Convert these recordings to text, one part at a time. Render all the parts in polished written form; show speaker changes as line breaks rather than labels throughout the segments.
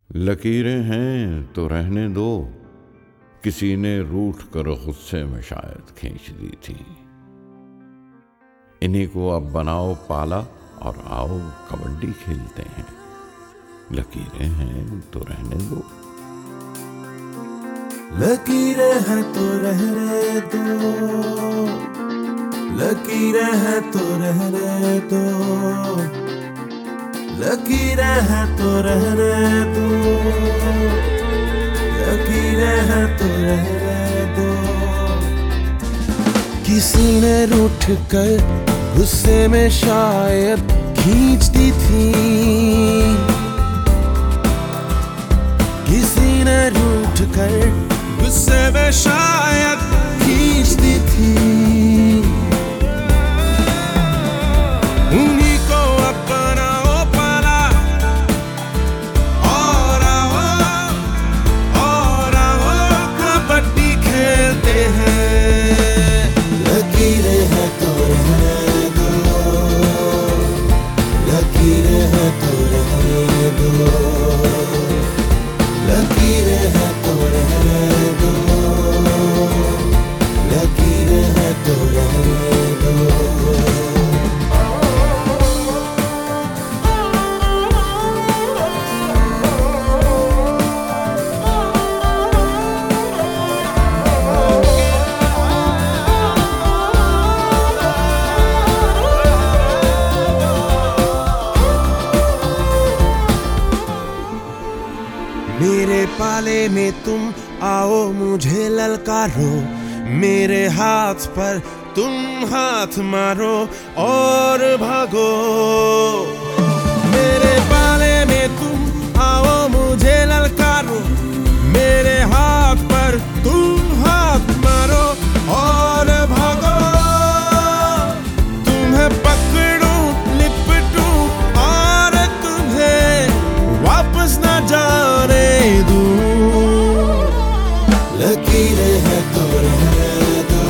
लकीरें हैं तो रहने दो, किसी ने रूठ कर गुस्से में शायद खींच दी थी। इन्हीं को अब बनाओ पाला और आओ कबड्डी खेलते हैं। लकीरें हैं तो रहने दो।
लकीरें हैं तो रहने दो, लकीरें हैं तो रहने दो, लकीरें हैं तो रहने दो, लकीरें हैं तो रहने दो। किसी ने रूठ कर गुस्से में शायद खींच दी थी, किसी ने रूठ कर गुस्से में शायद खींच दी थी। उन्हीं को अपना ओ पाला और आओ कबड्डी खेलते हैं। लकीरें हैं तो रहने दो, लकीरें हैं तो रहने दो, लकीरें हैं तो रहने दो, लकीरें हैं तो रहने दो। मेरे पाले में तुम आओ मुझे ललकारो, मेरे हाथ पर तुम हाथ मारो और भागो। मेरे पाले में तुम आओ मुझे ललकारो, मेरे हाथ पर तुम हाथ मारो और भागो। तुम्हें पकड़ूं लिपटूं और तुम्हें वापस न जाने दूं। लकीरें हैं तो रहने दो,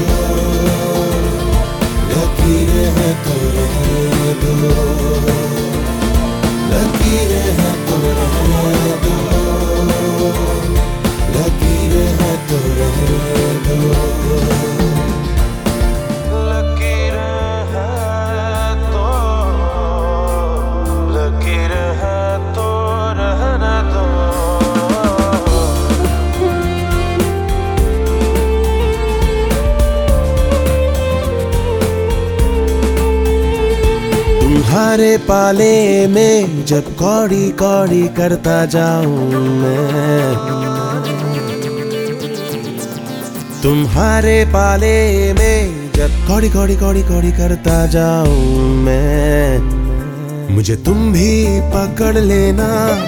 लकीरें हैं तो रहने दो, लकीरें हैं तो रहने दो, लकीरें हैं तो रहने दो। लकीरें हैं तो, लकीरें हैं तो रहने दो। तुम्हारे पाले में जब कौड़ी कौड़ी करता जाऊं मैं, तुम्हारे पाले में जब कौड़ी कौड़ी कौड़ी कौड़ी करता जाऊं मैं, मुझे तुम भी पकड़ लेना,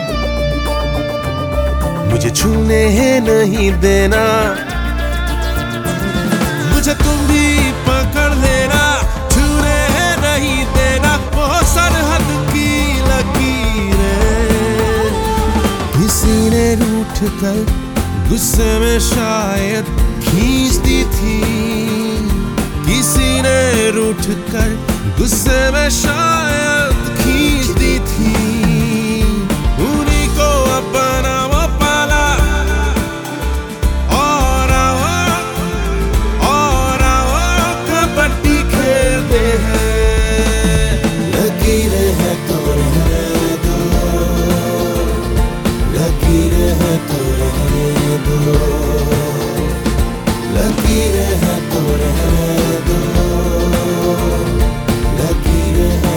मुझे छूने नहीं देना, मुझे तुम भी पकड़ लेना, छूने नहीं देना। वो सरहद की लकीरें किसी ने रूठ कर गुस्से में शायद खींच दी थी, किसी ने रूठ कर गुस्से में शायद खींच दी थी। उन्हीं को अपना वो पाला और आओ कबड्डी खेलते हैं। लकीरें हैं तो रहने दो, लकीरें हैं तो रहने दो, लकीरें हैं तो रहने दो, लकीरें हैं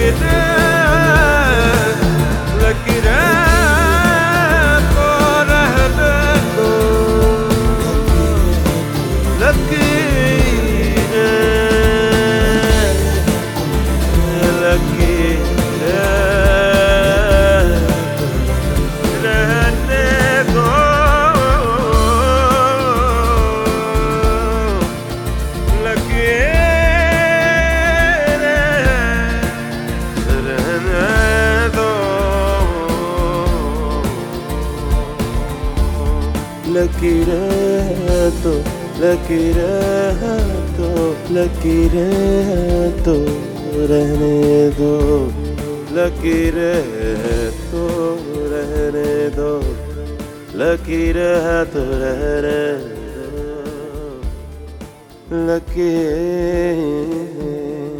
लकीरें तो, लकीरें तो, लकीरें तो रहने दो, लकीरें तो रहने दो, लकीर है तो रहने दो, लकीर